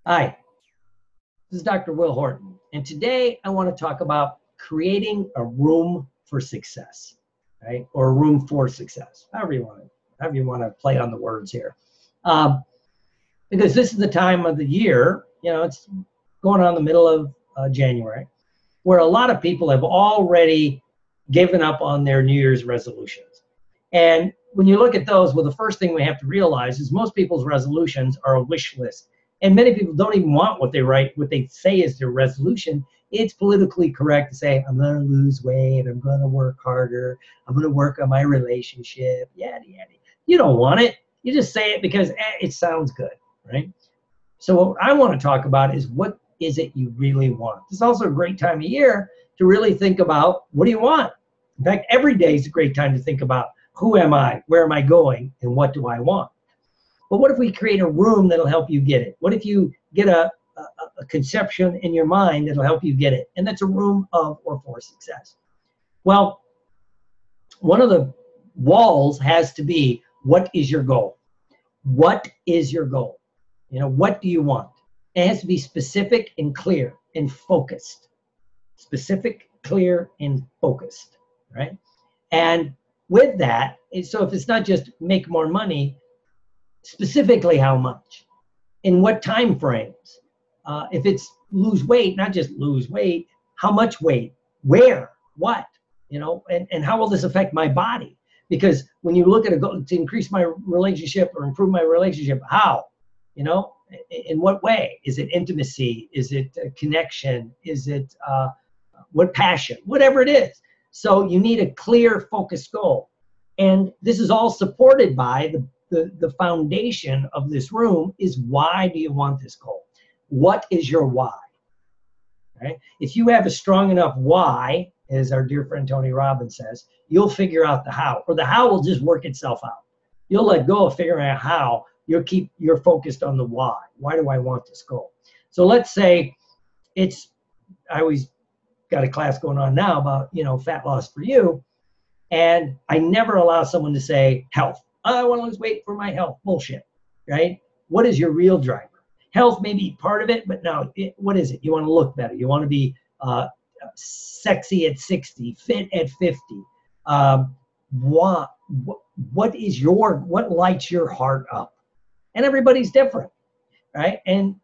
Hi, this is Dr. Will Horton, and today I want to talk about creating a room for success, right? Or a room for success, however you want to play on the words here. Um, because this is the time of the year, it's going on the middle of January, where a lot of people have already given up on their New Year's resolutions. And when you look at those, well, the first thing we have to realize is most people's resolutions are a wish list. And many people don't even want what they say is their resolution. It's politically correct to say, I'm going to lose weight, I'm going to work harder, I'm going to work on my relationship, yada, yada. You don't want it. You just say it because it sounds good, right? So what I want to talk about is what is it you really want? It's also a great time of year to really think about what do you want? In fact, every day is a great time to think about who am I, where am I going, and what do I want? But what if we create a room that'll help you get it? What if you get a conception in your mind that'll help you get it? And that's a room of or for success. Well, one of the walls has to be, what is your goal? What is your goal? What do you want? It has to be specific and clear and focused. Specific, clear, and focused, right? And with that, so if it's not just make more money, specifically how much, in what time frames, if it's lose weight, not just lose weight, how much weight, where, what, and how will this affect my body? Because when you look at a goal to increase my relationship or improve my relationship, how, in what way? Is it intimacy? Is it connection? Is it what passion? Whatever it is. So you need a clear, focused goal. And this is all supported by the foundation of this room is, why do you want this goal? What is your why? Right? If you have a strong enough why, as our dear friend Tony Robbins says, you'll figure out the how, or the how will just work itself out. You'll let go of figuring out how. You're focused on the why. Why do I want this goal? So let's say I always got a class going on now about, fat loss for you. And I never allow someone to say health. I want to lose weight for my health. Bullshit, right? What is your real driver? Health may be part of it, but no, what is it? You want to look better. You want to be sexy at 60, fit at 50. What lights your heart up? And everybody's different, right? And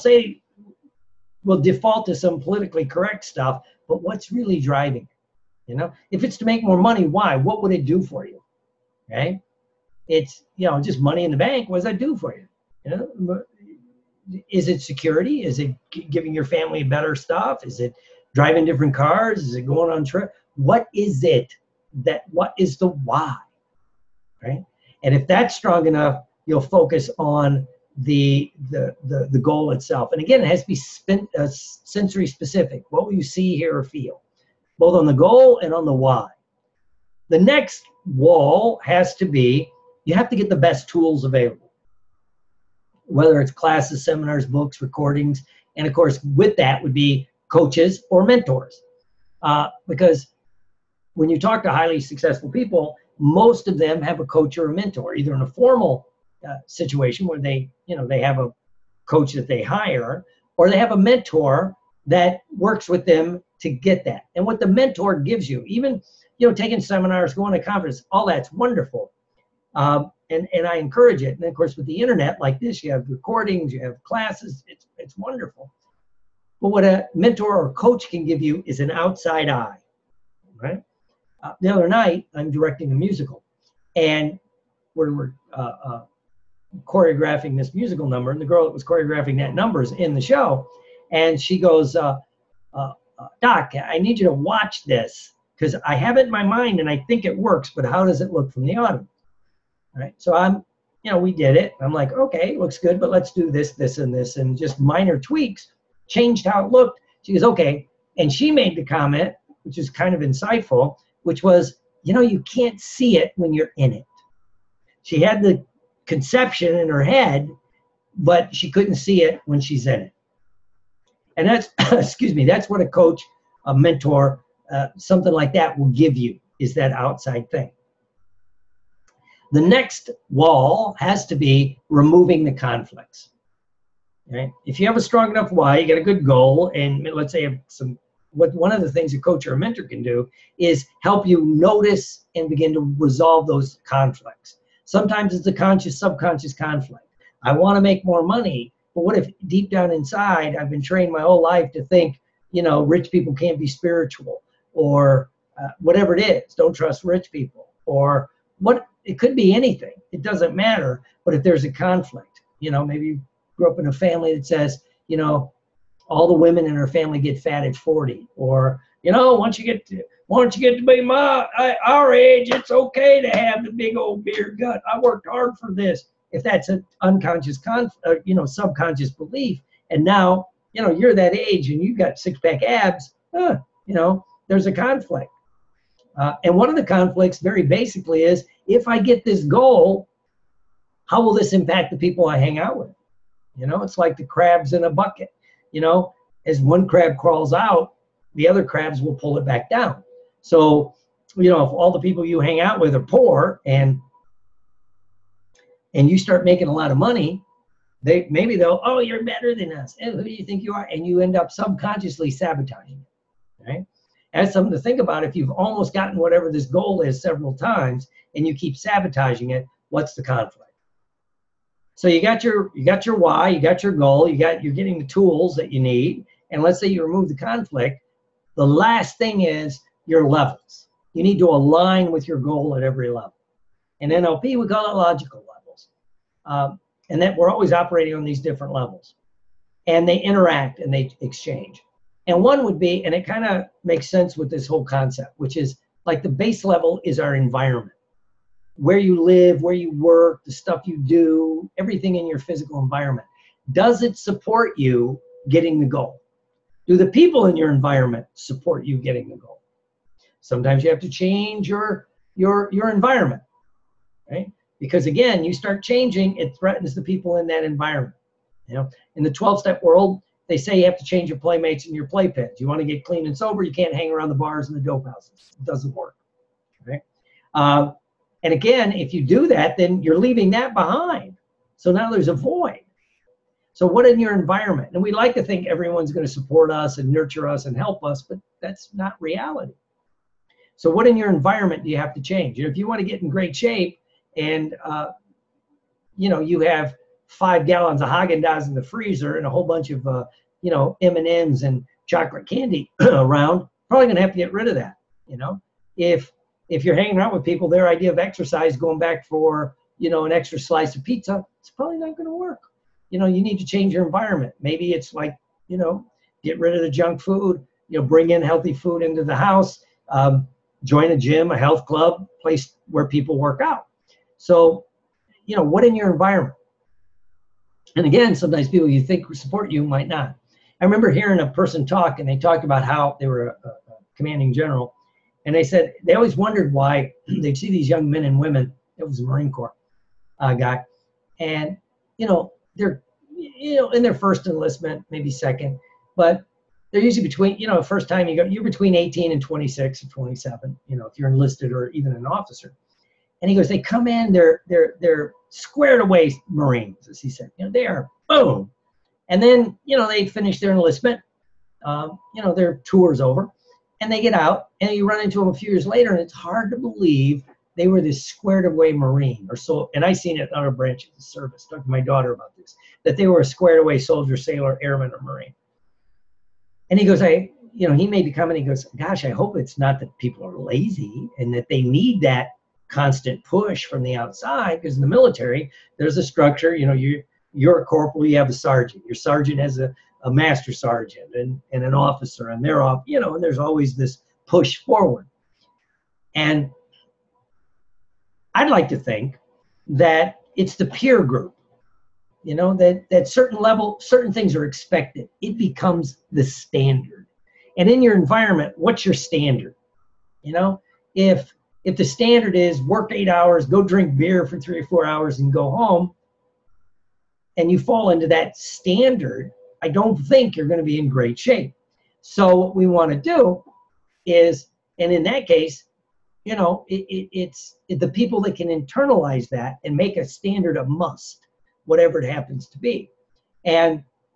we'll default to some politically correct stuff, but what's really driving it? If it's to make more money, why? What would it do for you? Okay? It's, just money in the bank. What does that do for you? Is it security? Is it giving your family better stuff? Is it driving different cars? Is it going on trip? What is it what is the why? Right? And if that's strong enough, you'll focus on the goal itself. And again, it has to be sensory specific. What will you see, hear, or feel? Both on the goal and on the why. The next wall has to be, you have to get the best tools available. Whether it's classes, seminars, books, recordings, and of course with that would be coaches or mentors. Because when you talk to highly successful people, most of them have a coach or a mentor, either in a formal situation where they have a coach that they hire, or they have a mentor that works with them to get that. And what the mentor gives you, even taking seminars, going to conference, all that's wonderful. And I encourage it. And of course, with the internet like this, you have recordings, you have classes, it's wonderful. But what a mentor or coach can give you is an outside eye, right? The other night, I'm directing a musical, and we're choreographing this musical number, and the girl that was choreographing that number is in the show, and she goes, Doc, I need you to watch this, because I have it in my mind and I think it works, but how does it look from the audience? All right, so we did it. I'm like, okay, it looks good, but let's do this, this, and this, and just minor tweaks changed how it looked. She goes, okay, and she made the comment, which is kind of insightful, which was, you can't see it when you're in it. She had the conception in her head, but she couldn't see it when she's in it. And that's, excuse me, that's what a coach, a mentor, something like that will give you, is that outside thing. The next wall has to be removing the conflicts. Right? If you have a strong enough why, you got a good goal, and let's say one of the things a coach or a mentor can do is help you notice and begin to resolve those conflicts. Sometimes it's a conscious, subconscious conflict. I want to make more money, but what if deep down inside, I've been trained my whole life to think, rich people can't be spiritual, or whatever it is, don't trust rich people, or what, it could be anything. It doesn't matter. But if there's a conflict, maybe you grew up in a family that says, all the women in her family get fat at 40, or once you get to be our age, it's okay to have the big old beer gut. I worked hard for this. If that's an unconscious subconscious belief, and now you're that age and you got six-pack abs, there's a conflict. And one of the conflicts, very basically, is if I get this goal, how will this impact the people I hang out with? It's like the crabs in a bucket. As one crab crawls out, the other crabs will pull it back down. So, if all the people you hang out with are poor and you start making a lot of money, they'll, oh, you're better than us. And who do you think you are? And you end up subconsciously sabotaging it, right? That's something to think about. If you've almost gotten whatever this goal is several times and you keep sabotaging it, what's the conflict? So you got your why, you got your goal, you're getting the tools that you need, and let's say you remove the conflict. The last thing is your levels. You need to align with your goal at every level. In NLP, we call it logical levels, and that we're always operating on these different levels, and they interact and they exchange. And one would be, and it kind of makes sense with this whole concept, which is like the base level is our environment. Where you live, where you work, the stuff you do, everything in your physical environment. Does it support you getting the goal? Do the people in your environment support you getting the goal? Sometimes you have to change your environment, right? Because again, you start changing, it threatens the people in that environment. In the 12-step world, they say you have to change your playmates and your playpens. You want to get clean and sober, you can't hang around the bars and the dope houses. It doesn't work, right? And again, if you do that, then you're leaving that behind. So now there's a void. So what in your environment? And we like to think everyone's going to support us and nurture us and help us, but that's not reality. So what in your environment do you have to change? If you want to get in great shape and, you have 5 gallons of Haagen-Dazs in the freezer and a whole bunch of, M&Ms and chocolate candy around, probably going to have to get rid of that. If you're hanging out with people, their idea of exercise, going back for, an extra slice of pizza, it's probably not going to work. You need to change your environment. Maybe it's like, get rid of the junk food, bring in healthy food into the house, join a gym, a health club, place where people work out. So, what in your environment? And again, sometimes people you think support you might not. I remember hearing a person talk, and they talked about how they were a commanding general. And they said they always wondered why they'd see these young men and women. It was a Marine Corps guy. And, they're, in their first enlistment, maybe second. But they're usually between, first time you're between 18 and 26 or 27, if you're enlisted or even an officer. And he goes, they come in, they're squared away Marines, as he said. They are, boom. And then, they finish their enlistment. Their tour's over. And they get out, and you run into them a few years later, and it's hard to believe they were this squared away Marine or so. And I seen it in other branches of service. Talked to my daughter about this, that they were a squared away soldier, sailor, airman, or Marine. And he goes, he may be coming. He goes, gosh, I hope it's not that people are lazy and that they need that constant push from the outside. Because in the military, there's a structure. You're a corporal, you have a sergeant. Your sergeant has a master sergeant and an officer, and they're off, and there's always this push forward. And I'd like to think that it's the peer group, that certain things are expected. It becomes the standard. And in your environment, what's your standard? If the standard is work 8 hours, go drink beer for 3 or 4 hours and go home, and you fall into that standard, I don't think you're going to be in great shape. So what we want to do is, and in that case, it's the people that can internalize that and make a standard a must, whatever it happens to be. And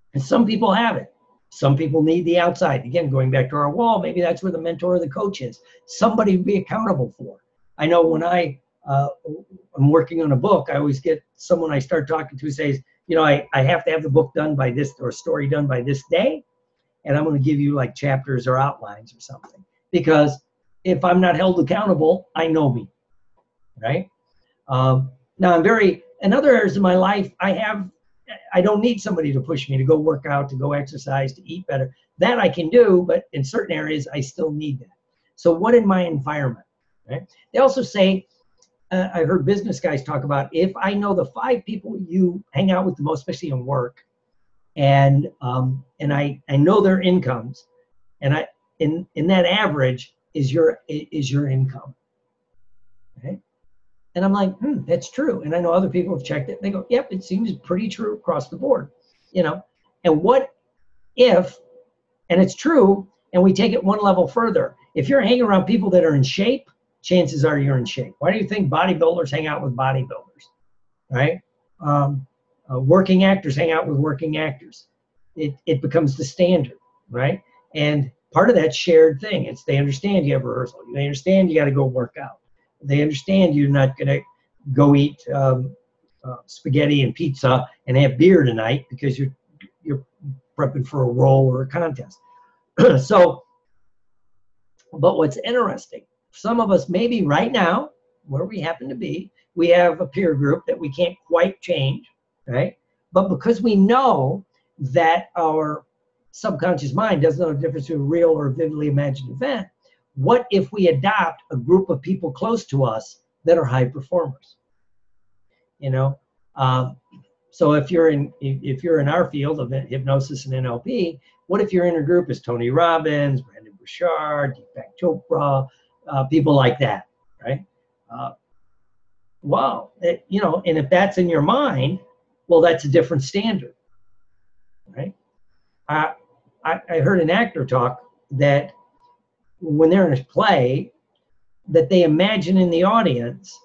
And some people have it. Some people need the outside. Again, going back to our wall, maybe that's where the mentor or the coach is. Somebody to be accountable for. I know when I'm working on a book, I always get someone I start talking to says, you know, I have to have the book done by this or story done by this day. And I'm going to give you like chapters or outlines or something. Because if I'm not held accountable, I know me, right? Now in other areas of my life, I don't need somebody to push me to go work out, to go exercise, to eat better. That I can do, but in certain areas, I still need that. So what in my environment, right? They also say, I heard business guys talk about, if I know the 5 people you hang out with the most, especially in work, and I know their incomes, and in that average is your income, okay? And I'm like, that's true. And I know other people have checked it. They go, yep, it seems pretty true across the board, you know. And what if, and it's true, and we take it one level further. If you're hanging around people that are in shape, chances are you're in shape. Why do you think bodybuilders hang out with bodybuilders, right? Working actors hang out with working actors. It becomes the standard, right? And part of that shared thing, it's they understand you have rehearsal. They understand you got to go work out. They understand you're not going to go eat spaghetti and pizza and have beer tonight because you're prepping for a role or a contest. So, but what's interesting, some of us maybe right now, where we happen to be, we have a peer group that we can't quite change, right? But because we know that our subconscious mind doesn't know the difference between a real or a vividly imagined event, what if we adopt a group of people close to us that are high performers? You know, so if you're in our field of hypnosis and NLP, what if your inner group is Tony Robbins, Brendon Burchard, Deepak Chopra, people like that, right? Wow, you know, and if that's in your mind, well, that's a different standard, right? I heard an actor talk that when they're in a play, that they imagine in the audience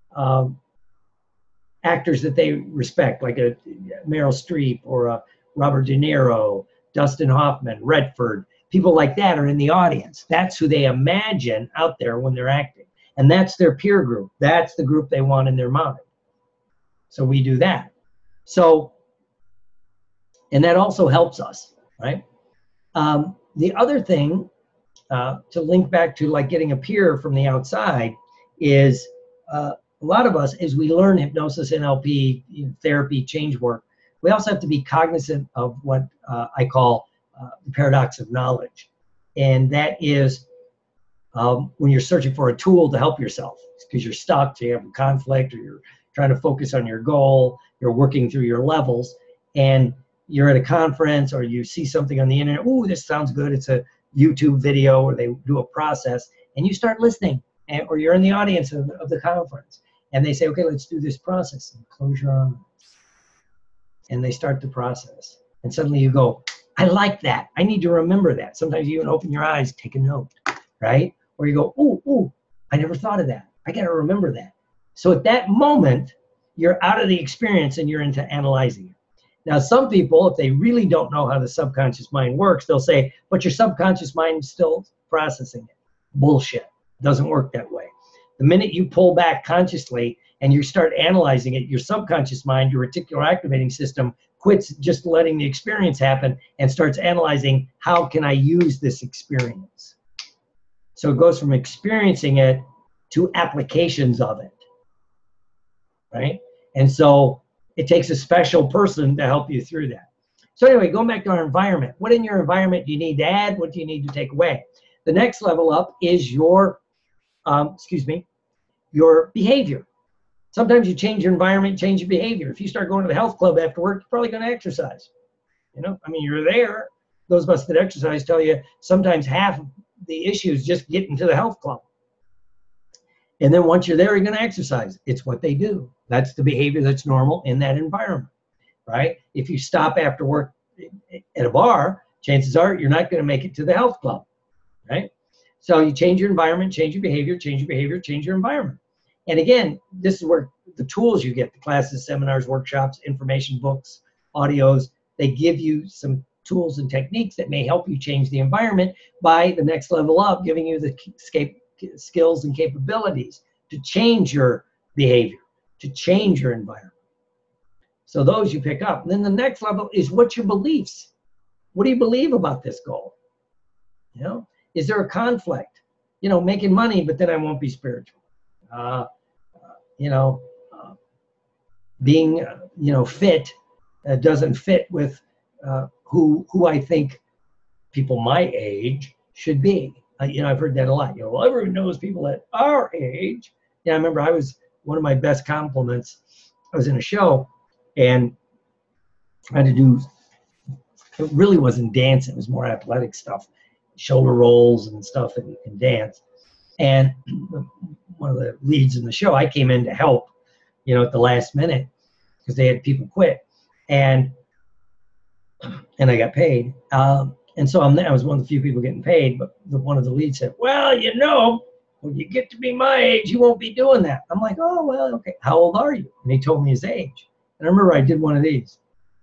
actors that they respect, like a Meryl Streep or a Robert De Niro, Dustin Hoffman, Redford, people like that are in the audience. That's who they imagine out there when they're acting. And that's their peer group. That's the group they want in their mind. So we do that. So, and that also helps us, right? The other thing, to link back to like getting a peer from the outside, is a lot of us, as we learn hypnosis, NLP, therapy, change work, we also have to be cognizant of what I call the paradox of knowledge. And that is when you're searching for a tool to help yourself, because you're stuck, so you have a conflict, or you're trying to focus on your goal, you're working through your levels, and you're at a conference or you see something on the internet, ooh, this sounds good, it's a YouTube video, or they do a process, and you start listening, or you're in the audience of the conference, and they say, okay, let's do this process, and close your eyes, and they start the process, and suddenly you go, I like that, I need to remember that. Sometimes you even open your eyes, take a note, right? Or you go, ooh, I never thought of that, I gotta remember that. So at that moment, you're out of the experience and you're into analyzing it. Now, some people, if they really don't know how the subconscious mind works, they'll say, but your subconscious mind is still processing it. Bullshit. Doesn't work that way. The minute you pull back consciously and you start analyzing it, your subconscious mind, your reticular activating system, quits just letting the experience happen and starts analyzing, how can I use this experience? So it goes from experiencing it to applications of it, right? And so it takes a special person to help you through that. So anyway, going back to our environment. What in your environment do you need to add? What do you need to take away? The next level up is your behavior. Sometimes you change your environment, change your behavior. If you start going to the health club after work, you're probably going to exercise. You know, I mean, you're there. Those of us that exercise tell you sometimes half of the issue is just getting to the health club. And then once you're there, you're going to exercise. It's what they do. That's the behavior that's normal in that environment, right? If you stop after work at a bar, chances are you're not going to make it to the health club, right? So you change your environment, change your behavior, change your environment. And again, this is where the tools you get, the classes, seminars, workshops, information, books, audios, they give you some tools and techniques that may help you change the environment by the next level up, giving you the skills and capabilities to change your behavior, to change your environment. So those you pick up. And then the next level is what's your beliefs? What do you believe about this goal? You know, is there a conflict? You know, making money, but then I won't be spiritual. You know, being, you know, fit doesn't fit with who I think people my age should be. You know, I've heard that a lot. You know, well, everyone knows people at our age. Yeah, I remember one of my best compliments, I was in a show and I had to do, it really wasn't dance, it was more athletic stuff, shoulder rolls and stuff and dance. And one of the leads in the show, I came in to help, you know, at the last minute because they had people quit. And I got paid. And so I was one of the few people getting paid, but one of the leads said, well, you know, when you get to be my age, you won't be doing that. I'm like, oh, well, okay. How old are you? And he told me his age. And I remember I did one of these.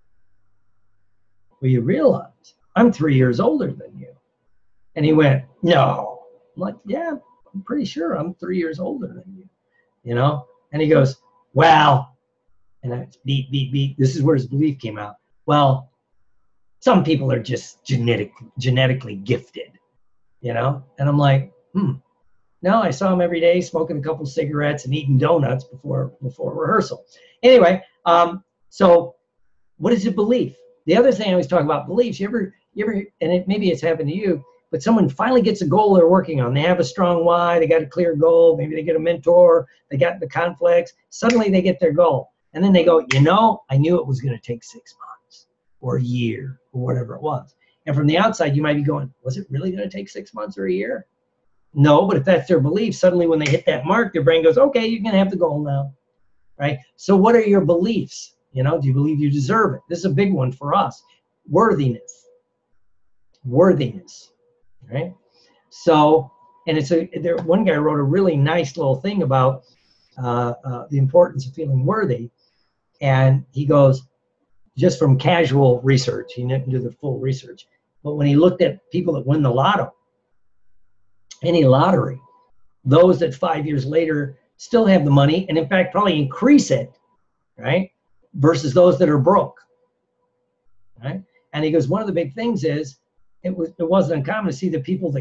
Well, you realize I'm 3 years older than you. And he went, no. I'm like, yeah, I'm pretty sure I'm 3 years older than you, you know? And he goes, well, and that's beat, beat, beat. This is where his belief came out. Well, some people are just genetically gifted, you know? And I'm like, No, I saw him every day smoking a couple cigarettes and eating donuts before rehearsal. Anyway, so what is your belief? The other thing I always talk about beliefs, you ever, and maybe it's happened to you, but someone finally gets a goal they're working on. They have a strong why, they got a clear goal, maybe they get a mentor, they got the conflicts, suddenly they get their goal. And then they go, you know, I knew it was going to take 6 months or a year or whatever it was. And from the outside, you might be going, was it really going to take 6 months or a year? No, but if that's their belief, suddenly when they hit that mark, their brain goes, okay, you can have the goal now, right? So what are your beliefs? You know, do you believe you deserve it? This is a big one for us. Worthiness, right? So, and one guy wrote a really nice little thing about the importance of feeling worthy. And he goes, just from casual research, he didn't do the full research, but when he looked at people that win the lotto, any lottery, those that 5 years later still have the money and in fact probably increase it, right? Versus those that are broke, right? And he goes, one of the big things is it wasn't uncommon to see the people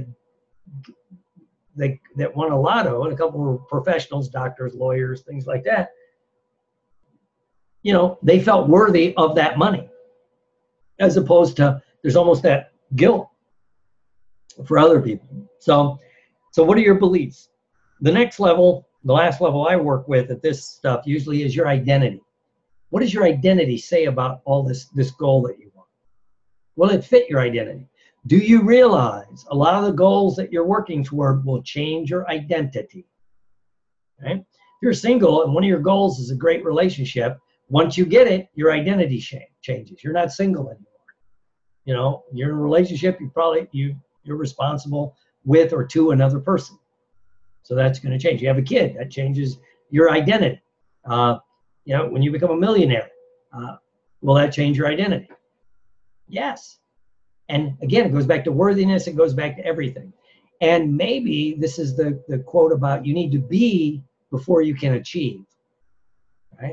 that won a lotto, and a couple were professionals, doctors, lawyers, things like that. You know, they felt worthy of that money, as opposed to there's almost that guilt for other people. So what are your beliefs? The next level, the last level I work with at this stuff usually is your identity. What does your identity say about all this goal that you want? Will it fit your identity? Do you realize a lot of the goals that you're working toward will change your identity? Right? If you're single and one of your goals is a great relationship, once you get it, your identity changes. You're not single anymore. You know, you're in a relationship, you're responsible with or to another person. So that's going to change. You have a kid, that changes your identity. You know, when you become a millionaire, will that change your identity? Yes. And again, it goes back to worthiness. It goes back to everything. And maybe this is the quote about you need to be before you can achieve, right?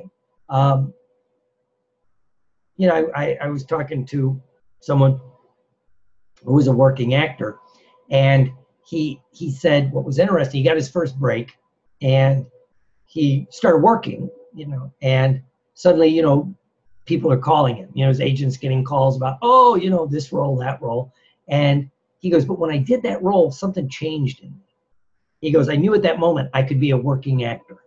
You know, I was talking to someone who was a working actor, and he said what was interesting, he got his first break and he started working, you know, and suddenly, you know, people are calling him, you know, his agent's getting calls about, oh, you know, this role, that role. And he goes, but when I did that role, something changed in me. He goes, I knew at that moment I could be a working actor.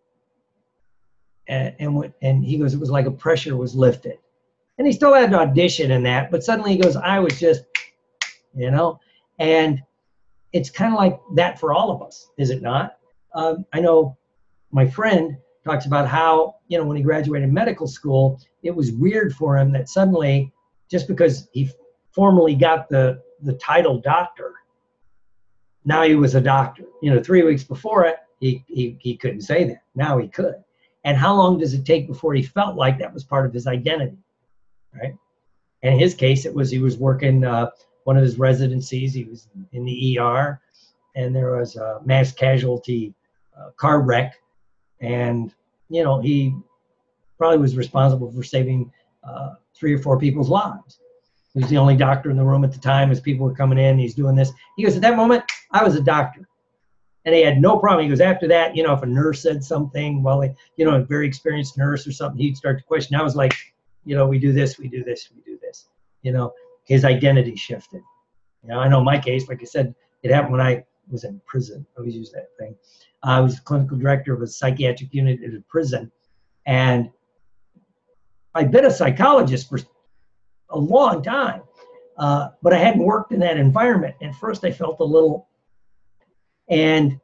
And he goes, it was like a pressure was lifted. And he still had to audition in that, but suddenly he goes, I was just, you know, and it's kind of like that for all of us, is it not? I know my friend talks about how, you know, when he graduated medical school, it was weird for him that suddenly, just because he formally got the title doctor, now he was a doctor. You know, 3 weeks before it, he couldn't say that. Now he could. And how long does it take before he felt like that was part of his identity, right? And in his case, it was he was working one of his residencies. He was in the ER, and there was a mass casualty car wreck. And, you know, he probably was responsible for saving 3 or 4 people's lives. He was the only doctor in the room at the time as people were coming in. He's doing this. He goes, at that moment, I was a doctor. And he had no problem. He goes, after that, you know, if a nurse said something, well, you know, a very experienced nurse or something, he'd start to question. I was like, you know, we do this, we do this, we do this. You know, his identity shifted. You know, I know my case, like I said, it happened when I was in prison. I always use that thing. I was clinical director of a psychiatric unit at a prison. And I'd been a psychologist for a long time, but I hadn't worked in that environment. At first, I felt a little, and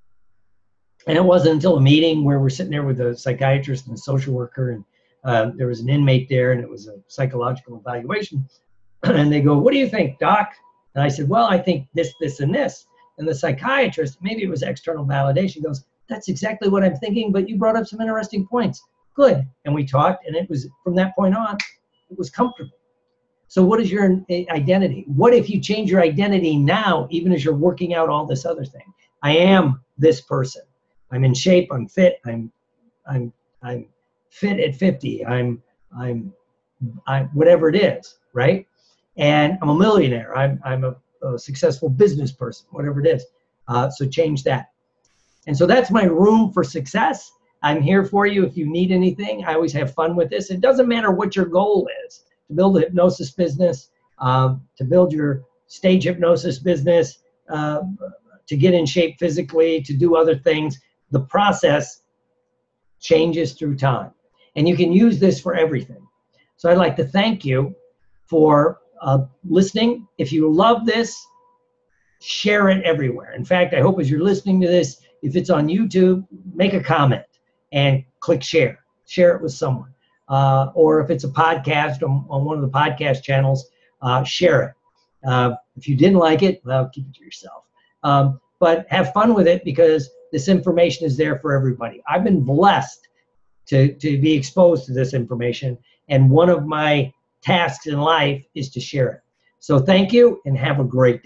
it wasn't until a meeting where we're sitting there with a psychiatrist and a social worker, and there was an inmate there, and it was a psychological evaluation. And they go, what do you think, doc? And I said, well, I think this, this, and this. And the psychiatrist, maybe it was external validation, goes, that's exactly what I'm thinking, but you brought up some interesting points. Good. And we talked, and it was, from that point on, it was comfortable. So what is your identity? What if you change your identity now, even as you're working out all this other thing? I am this person. I'm in shape. I'm fit. I'm fit at 50. I'm whatever it is, right? And I'm a millionaire. I'm a successful business person, whatever it is. So change that. And so that's my room for success. I'm here for you if you need anything. I always have fun with this. It doesn't matter what your goal is. To build a hypnosis business, to build your stage hypnosis business, to get in shape physically, to do other things. The process changes through time. And you can use this for everything. So I'd like to thank you for listening. If you love this, share it everywhere. In fact, I hope as you're listening to this, if it's on YouTube, make a comment and click share. Share it with someone. Or if it's a podcast on one of the podcast channels, share it. If you didn't like it, well, keep it to yourself. But have fun with it because this information is there for everybody. I've been blessed to be exposed to this information, and one of my tasks in life is to share it. So thank you and have a great day.